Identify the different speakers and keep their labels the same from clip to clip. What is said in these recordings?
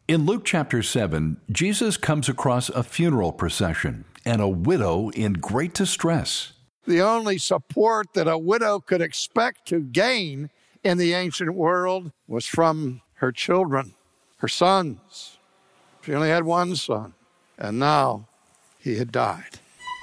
Speaker 1: In Luke chapter 7, Jesus comes across a funeral procession and a widow in great distress.
Speaker 2: The only support that a widow could expect to gain in the ancient world was from her children, her sons. She only had one son, and now he had died.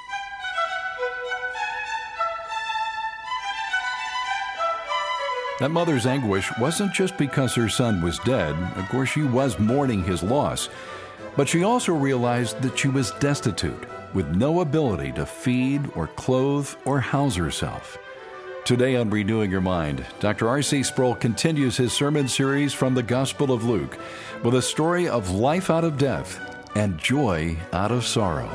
Speaker 1: That mother's anguish wasn't just because her son was dead. Of course, she was mourning his loss. But she also realized that she was destitute, with no ability to feed or clothe or house herself. Today on Renewing Your Mind, Dr. R.C. Sproul continues his sermon series from the Gospel of Luke with a story of life out of death and joy out of sorrow.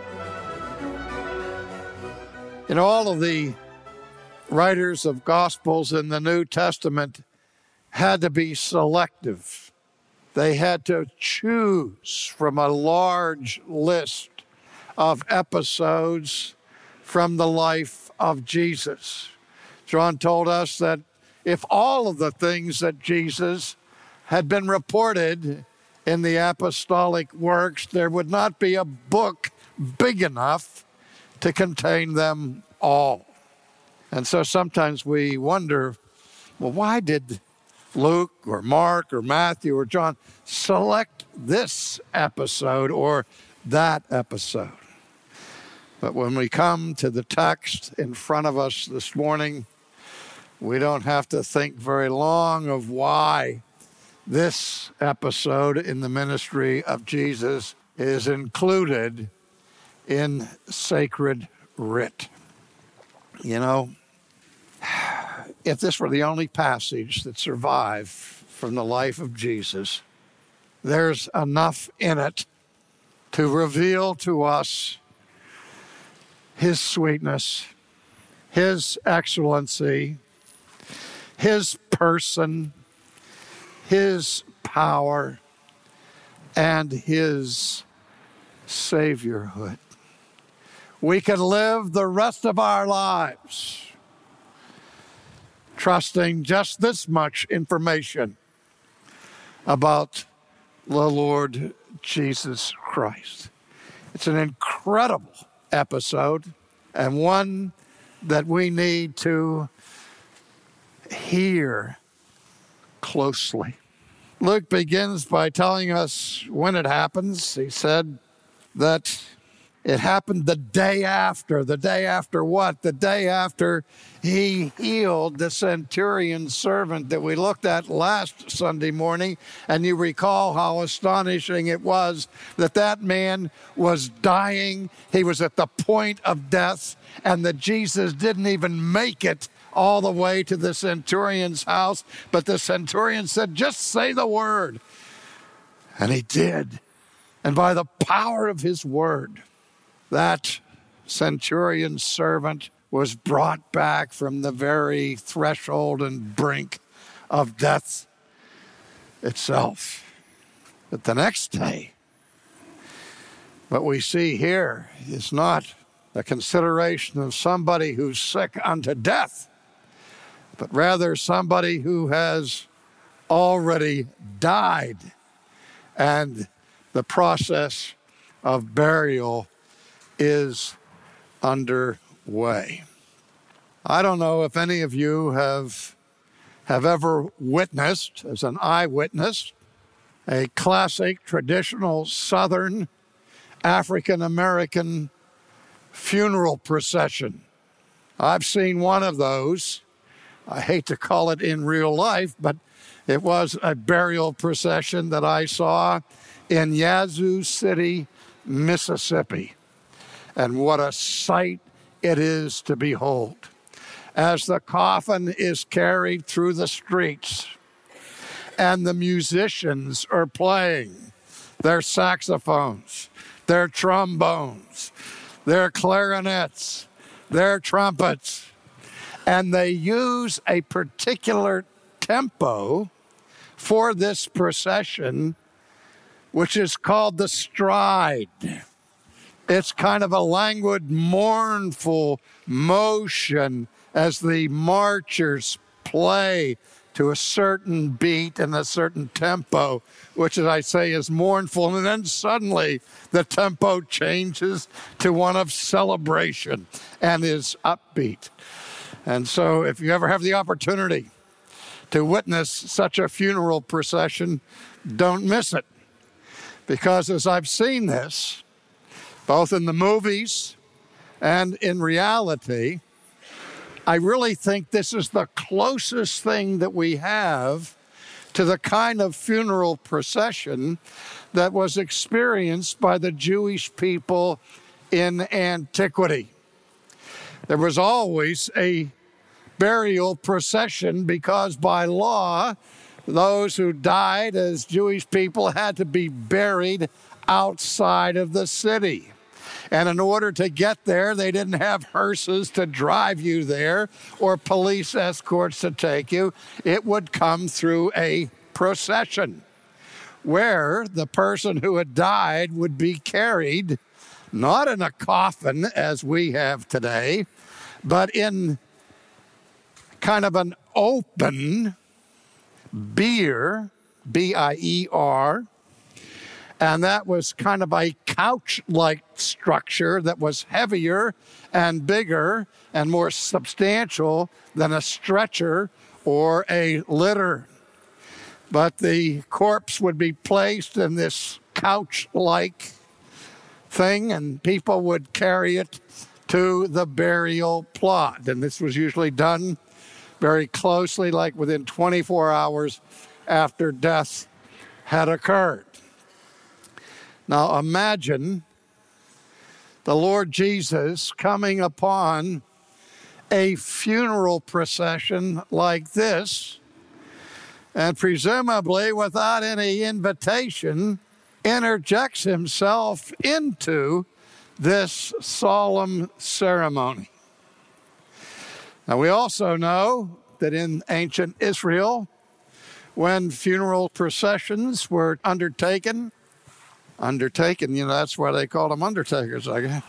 Speaker 2: In all of the writers of Gospels in the New Testament had to be selective. They had to choose from a large list of episodes from the life of Jesus. John told us that if all of the things that Jesus had been reported in the apostolic works, there would not be a book big enough to contain them all. And so sometimes we wonder, well, why did Luke or Mark or Matthew or John select this episode or that episode? But when we come to the text in front of us this morning, we don't have to think very long of why this episode in the ministry of Jesus is included in sacred writ. You know, if this were the only passage that survived from the life of Jesus, there's enough in it to reveal to us his sweetness, his excellency, his person, his power, and his saviorhood. We can live the rest of our lives trusting just this much information about the Lord Jesus Christ. It's an incredible episode and one that we need to hear closely. Luke begins by telling us when it happens. He said that it happened the day after. The day after what? The day after he healed the centurion's servant that we looked at last Sunday morning. And you recall how astonishing it was that that man was dying. He was at the point of death, and that Jesus didn't even make it all the way to the centurion's house. But the centurion said, just say the word. And he did. And by the power of his word, that centurion's servant was brought back from the very threshold and brink of death itself. But the next day, what we see here is not a consideration of somebody who's sick unto death, but rather somebody who has already died, and the process of burial is underway. I don't know if any of you have ever witnessed, as an eyewitness, a classic traditional Southern African-American funeral procession. I've seen one of those. I hate to call it in real life, but it was a burial procession that I saw in Yazoo City, Mississippi. And what a sight it is to behold. As the coffin is carried through the streets and the musicians are playing their saxophones, their trombones, their clarinets, their trumpets, and they use a particular tempo for this procession, which is called the stride. It's kind of a languid, mournful motion as the marchers play to a certain beat and a certain tempo, which, as I say, is mournful. And then suddenly the tempo changes to one of celebration and is upbeat. And so if you ever have the opportunity to witness such a funeral procession, don't miss it. Because as I've seen this, both in the movies and in reality, I really think this is the closest thing that we have to the kind of funeral procession that was experienced by the Jewish people in antiquity. There was always a burial procession because by law, those who died as Jewish people had to be buried outside of the city. And in order to get there, they didn't have hearses to drive you there or police escorts to take you. It would come through a procession where the person who had died would be carried, not in a coffin as we have today, but in kind of an open bier, B-I-E-R, and that was kind of a couch-like structure that was heavier and bigger and more substantial than a stretcher or a litter. But the corpse would be placed in this couch-like thing, and people would carry it to the burial plot. And this was usually done very closely, like within 24 hours after death had occurred. Now imagine the Lord Jesus coming upon a funeral procession like this, and presumably without any invitation, interjects himself into this solemn ceremony. Now we also know that in ancient Israel, when funeral processions were undertaken, that's why they called them undertakers, I guess,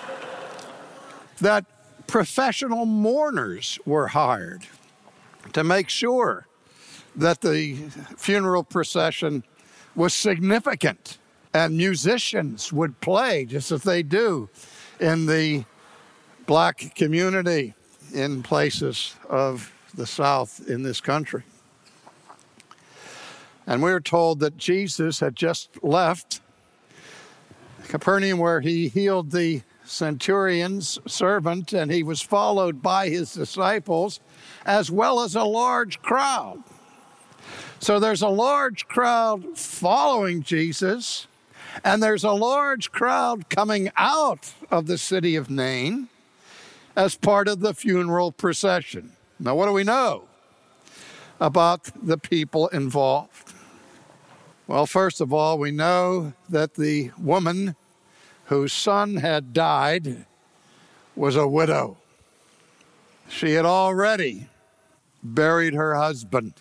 Speaker 2: that professional mourners were hired to make sure that the funeral procession was significant, and musicians would play just as they do in the black community in places of the South in this country. And we were told that Jesus had just left Capernaum, where he healed the centurion's servant, and he was followed by his disciples as well as a large crowd. So there's a large crowd following Jesus, and there's a large crowd coming out of the city of Nain as part of the funeral procession. Now, what do we know about the people involved? Well, first of all, we know that the woman whose son had died was a widow. She had already buried her husband.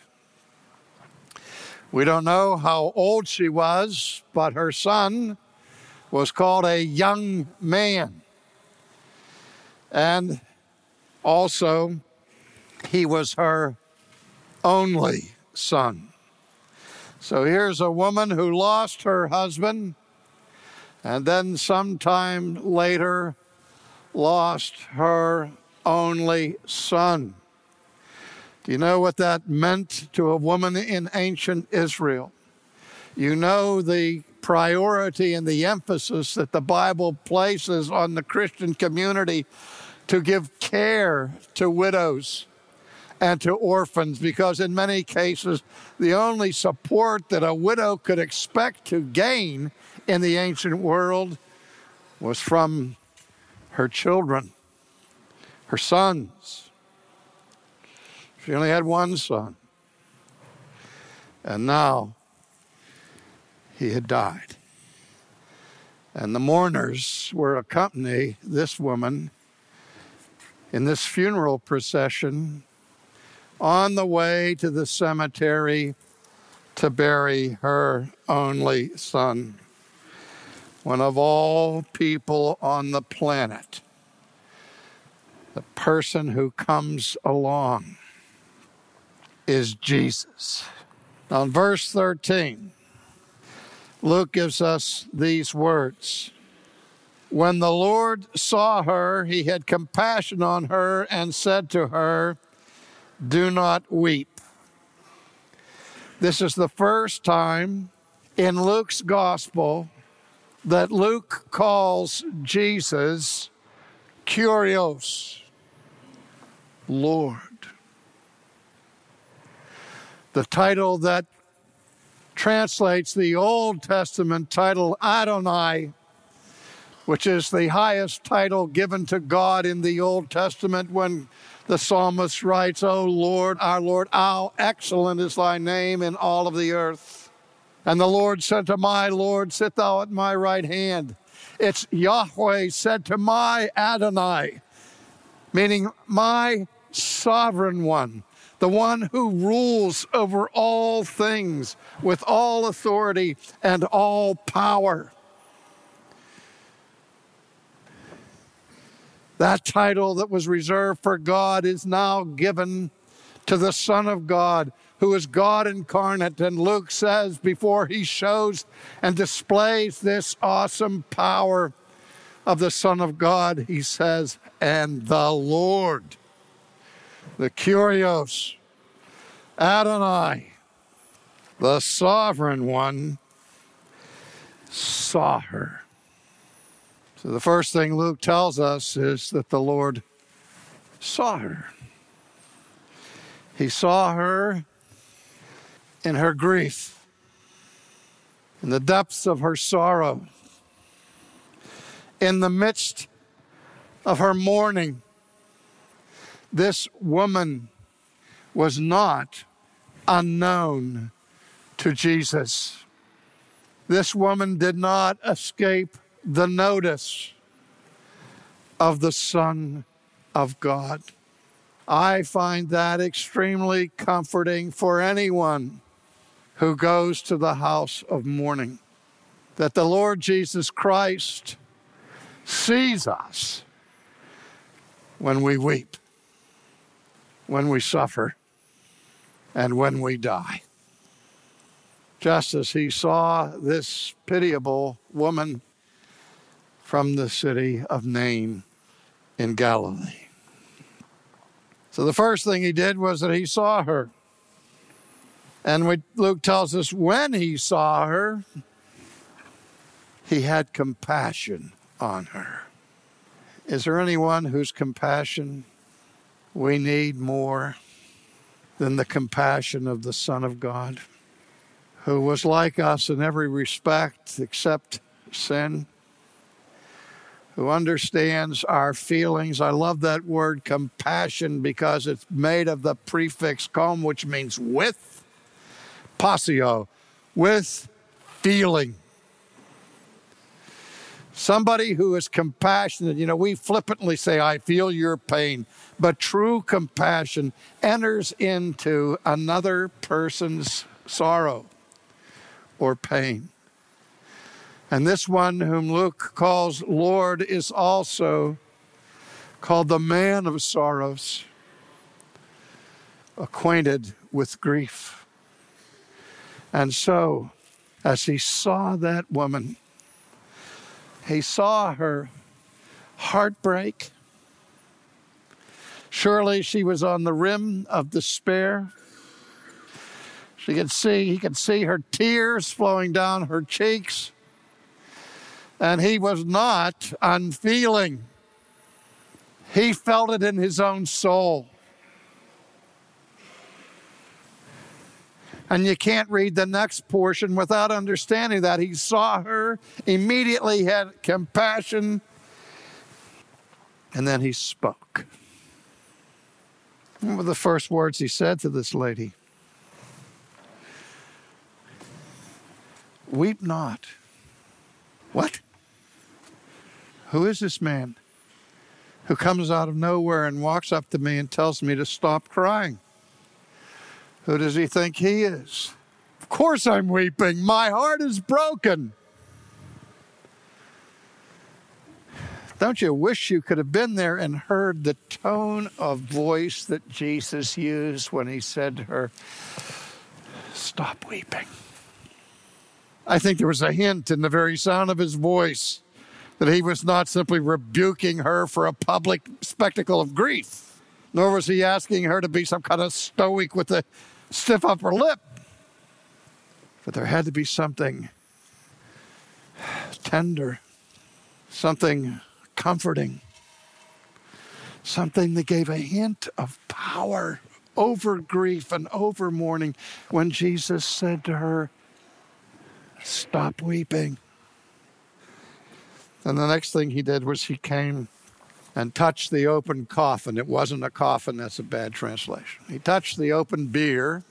Speaker 2: We don't know how old she was, but her son was called a young man. And also, he was her only son. So here's a woman who lost her husband and then sometime later lost her only son. Do you know what that meant to a woman in ancient Israel? You know the priority and the emphasis that the Bible places on the Christian community to give care to widows and to orphans, because in many cases, the only support that a widow could expect to gain in the ancient world was from her children, her sons. She only had one son. And now he had died. And the mourners were accompanying this woman in this funeral procession on the way to the cemetery to bury her only son. When of all people on the planet, the person who comes along is Jesus. Now, in verse 13, Luke gives us these words. When the Lord saw her, he had compassion on her and said to her, "Do not weep." This is the first time in Luke's gospel that Luke calls Jesus Kyrios, Lord. The title that translates the Old Testament title Adonai, which is the highest title given to God in the Old Testament when the psalmist writes, "O Lord, how excellent is thy name in all of the earth." And the Lord said to my Lord, "Sit thou at my right hand." It's Yahweh said to my Adonai, meaning my sovereign one, the one who rules over all things with all authority and all power. That title that was reserved for God is now given to the Son of God, who is God incarnate. And Luke says, before he shows and displays this awesome power of the Son of God, he says, "And the Lord," the Kyrios, Adonai, the sovereign one, saw her. So the first thing Luke tells us is that the Lord saw her. He saw her in her grief, in the depths of her sorrow, in the midst of her mourning. This woman was not unknown to Jesus. This woman did not escape the notice of the Son of God. I find that extremely comforting for anyone who goes to the house of mourning, that the Lord Jesus Christ sees us when we weep, when we suffer, and when we die. Just as he saw this pitiable woman from the city of Nain in Galilee. So the first thing he did was that he saw her. And Luke tells us when he saw her, he had compassion on her. Is there anyone whose compassion we need more than the compassion of the Son of God, who was like us in every respect except sin, who understands our feelings? I love that word compassion because it's made of the prefix com, which means with, passio, with feeling. Somebody who is compassionate, we flippantly say, "I feel your pain," but true compassion enters into another person's sorrow or pain. And this one whom Luke calls Lord is also called the man of sorrows, acquainted with grief. And so, as he saw that woman, he saw her heartbreak. Surely she was on the rim of despair. He could see her tears flowing down her cheeks. And he was not unfeeling. He felt it in his own soul. And you can't read the next portion without understanding that. He saw her, immediately had compassion, and then he spoke. What were the first words he said to this lady? "Weep not." What? Who is this man who comes out of nowhere and walks up to me and tells me to stop crying? Who does he think he is? Of course I'm weeping. My heart is broken. Don't you wish you could have been there and heard the tone of voice that Jesus used when he said to her, "Stop weeping"? I think there was a hint in the very sound of his voice that he was not simply rebuking her for a public spectacle of grief, nor was he asking her to be some kind of stoic with a stiff upper lip. But there had to be something tender, something comforting, something that gave a hint of power over grief and over mourning when Jesus said to her, "Stop weeping." And the next thing he did was he came and touched the open coffin. It wasn't a coffin, that's a bad translation. He touched the open bier,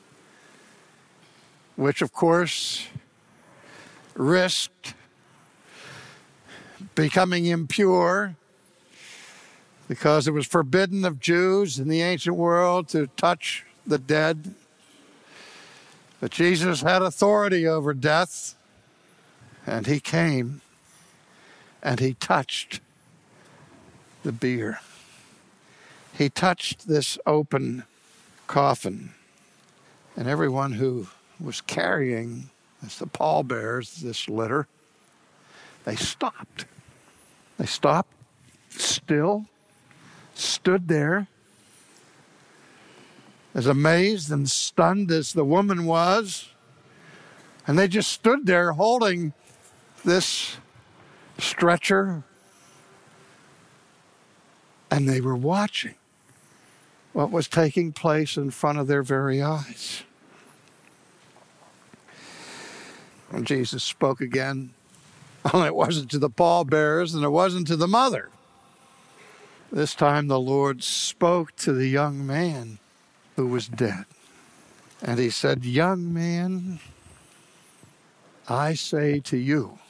Speaker 2: which of course risked becoming impure because it was forbidden of Jews in the ancient world to touch the dead. But Jesus had authority over death, and he came and he touched the bier. He touched this open coffin, and everyone who was carrying, as the pallbearers, this litter, they stopped. They stopped still, stood there, as amazed and stunned as the woman was. And they just stood there holding this stretcher. And they were watching what was taking place in front of their very eyes. And Jesus spoke again. Only it wasn't to the pallbearers and it wasn't to the mother. This time the Lord spoke to the young man who was dead. And he said, "Young man, I say to you,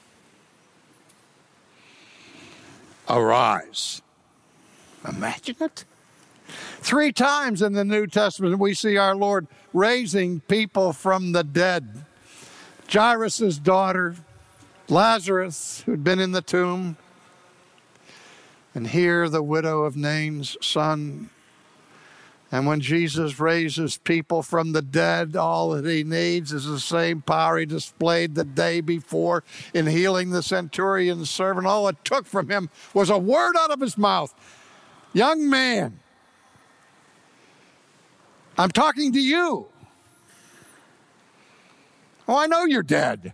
Speaker 2: arise." Imagine it. 3 times in the New Testament we see our Lord raising people from the dead. Jairus' daughter, Lazarus, who'd been in the tomb, and here the widow of Nain's son. And when Jesus raises people from the dead, all that he needs is the same power he displayed the day before in healing the centurion's servant. All it took from him was a word out of his mouth. "Young man, I'm talking to you. Oh, I know you're dead."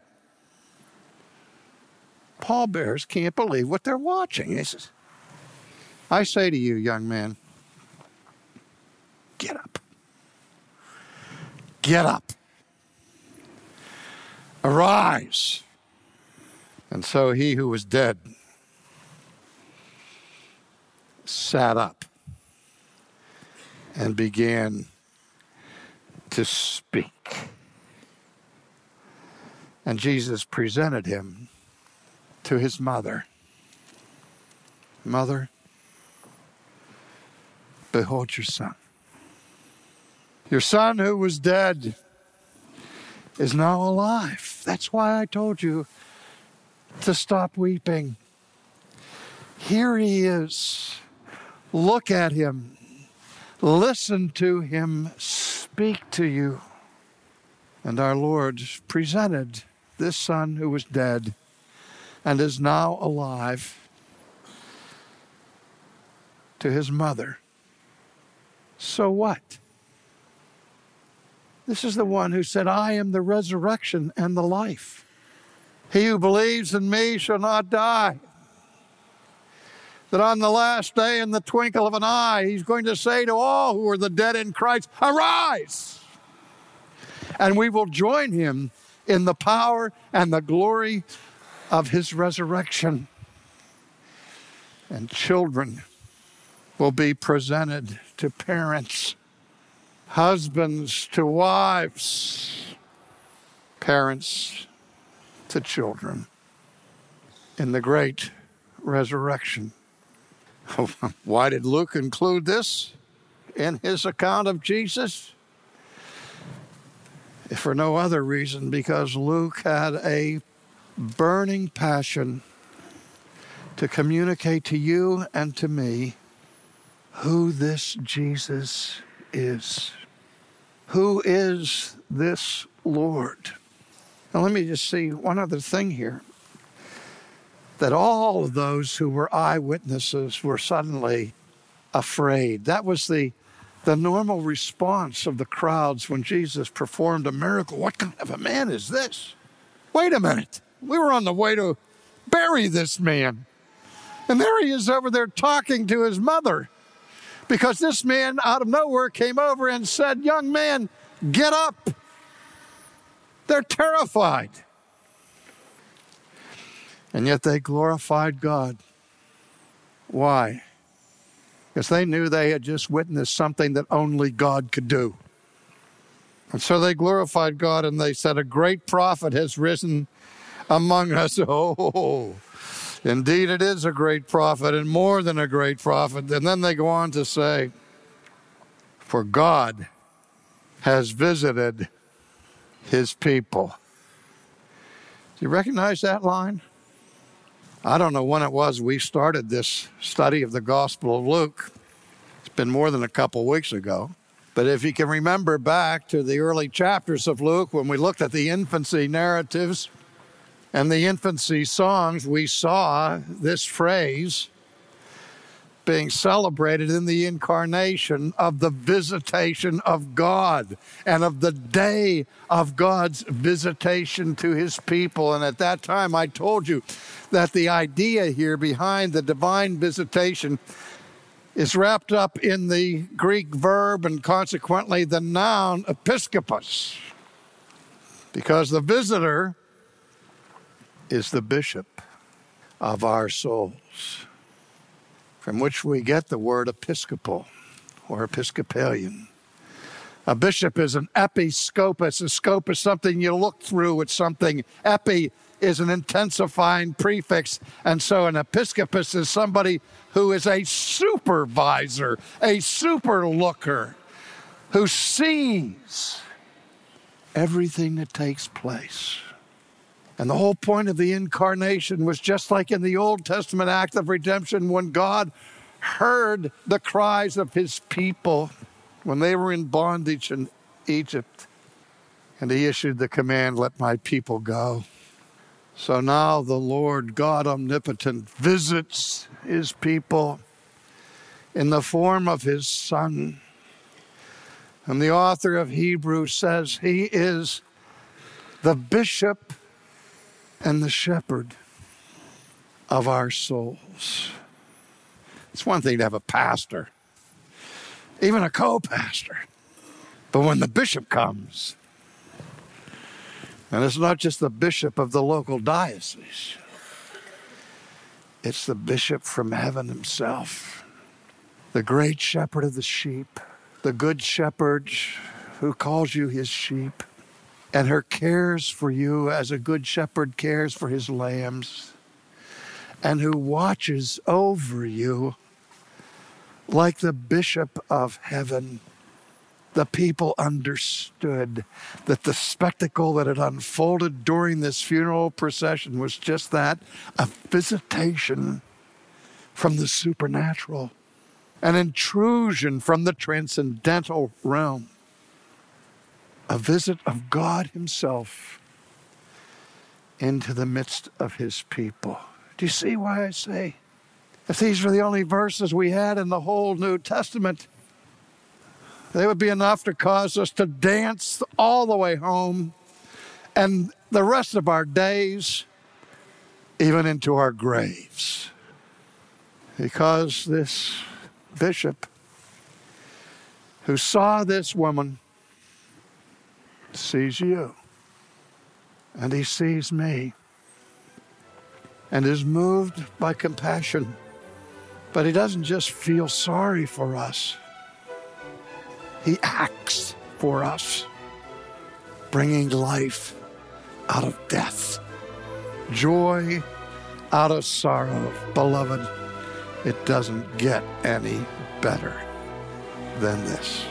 Speaker 2: Pallbearers can't believe what they're watching. He says, "I say to you, young man, get up. Get up. Arise." And so he who was dead sat up and began to speak. And Jesus presented him to his mother. "Mother, behold your son. Your son who was dead is now alive." That's why I told you to stop weeping. Here he is. Look at him. Listen to him speak to you. And our Lord presented this son who was dead and is now alive to his mother. So what? This is the one who said, "I am the resurrection and the life. He who believes in me shall not die." That on the last day, in the twinkle of an eye, he's going to say to all who are the dead in Christ, "Arise!" And we will join him in the power and the glory of his resurrection. And children will be presented to parents, husbands to wives, parents to children in the great resurrection. Why did Luke include this in his account of Jesus? If for no other reason, because Luke had a burning passion to communicate to you and to me who this Jesus is. Who is this Lord? Now let me just see one other thing here. That all of those who were eyewitnesses were suddenly afraid. That was the normal response of the crowds when Jesus performed a miracle. What kind of a man is this? Wait a minute. We were on the way to bury this man. And there he is over there talking to his mother. Because this man out of nowhere came over and said, "Young man, get up." They're terrified. And yet they glorified God. Why? Because they knew they had just witnessed something that only God could do. And so they glorified God and they said, "A great prophet has risen among us." Oh, indeed it is a great prophet, and more than a great prophet. And then they go on to say, "For God has visited his people." Do you recognize that line? I don't know when it was we started this study of the Gospel of Luke. It's been more than a couple weeks ago. But if you can remember back to the early chapters of Luke, when we looked at the infancy narratives and the infancy songs, we saw this phrase being celebrated in the incarnation of the visitation of God and of the day of God's visitation to his people. And at that time, I told you that the idea here behind the divine visitation is wrapped up in the Greek verb and consequently the noun episkopos, because the visitor is the bishop of our souls, from which we get the word episcopal or Episcopalian. A bishop is an episcopus. A scope is something you look through. It's something. Epi is an intensifying prefix. And so an episcopus is somebody who is a supervisor, a superlooker, who sees everything that takes place. And the whole point of the incarnation was just like in the Old Testament act of redemption, when God heard the cries of his people when they were in bondage in Egypt. And he issued the command, "Let my people go." So now the Lord God omnipotent visits his people in the form of his Son. And the author of Hebrews says he is the bishop and the shepherd of our souls. It's one thing to have a pastor, even a co-pastor. But when the bishop comes, and it's not just the bishop of the local diocese, it's the bishop from heaven himself, the great shepherd of the sheep, the good shepherd who calls you his sheep, and who cares for you as a good shepherd cares for his lambs, and who watches over you like the bishop of heaven. The people understood that the spectacle that had unfolded during this funeral procession was just that, a visitation from the supernatural, an intrusion from the transcendental realm. A visit of God himself into the midst of his people. Do you see why I say, if these were the only verses we had in the whole New Testament, they would be enough to cause us to dance all the way home and the rest of our days, even into our graves. Because this bishop who saw this woman sees you, and he sees me, and is moved by compassion. But he doesn't just feel sorry for us. He acts for us, bringing life out of death, joy out of sorrow. Beloved, it doesn't get any better than this.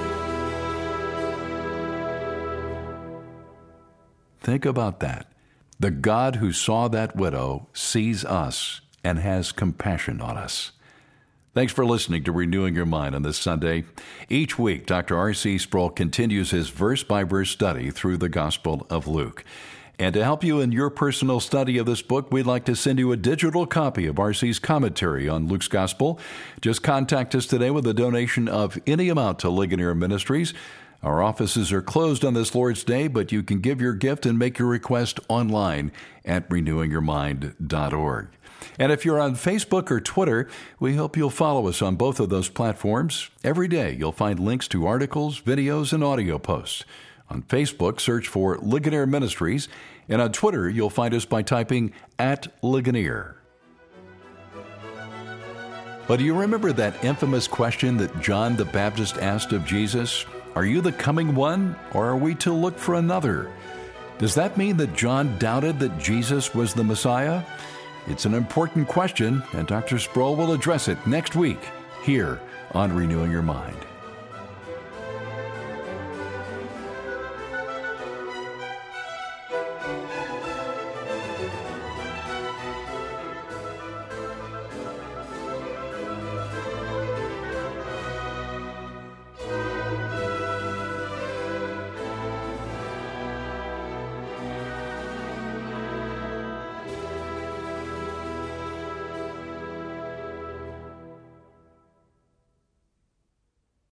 Speaker 1: Think about that. The God who saw that widow sees us and has compassion on us. Thanks for listening to Renewing Your Mind on this Sunday. Each week, Dr. R.C. Sproul continues his verse-by-verse study through the Gospel of Luke. And to help you in your personal study of this book, we'd like to send you a digital copy of R.C.'s commentary on Luke's Gospel. Just contact us today with a donation of any amount to Ligonier Ministries. Our offices are closed on this Lord's Day, but you can give your gift and make your request online at renewingyourmind.org. And if you're on Facebook or Twitter, we hope you'll follow us on both of those platforms. Every day, you'll find links to articles, videos, and audio posts. On Facebook, search for Ligonier Ministries, and on Twitter, you'll find us by typing @Ligonier. But do you remember that infamous question that John the Baptist asked of Jesus? Are you the coming one, or are we to look for another? Does that mean that John doubted that Jesus was the Messiah? It's an important question, and Dr. Sproul will address it next week here on Renewing Your Mind.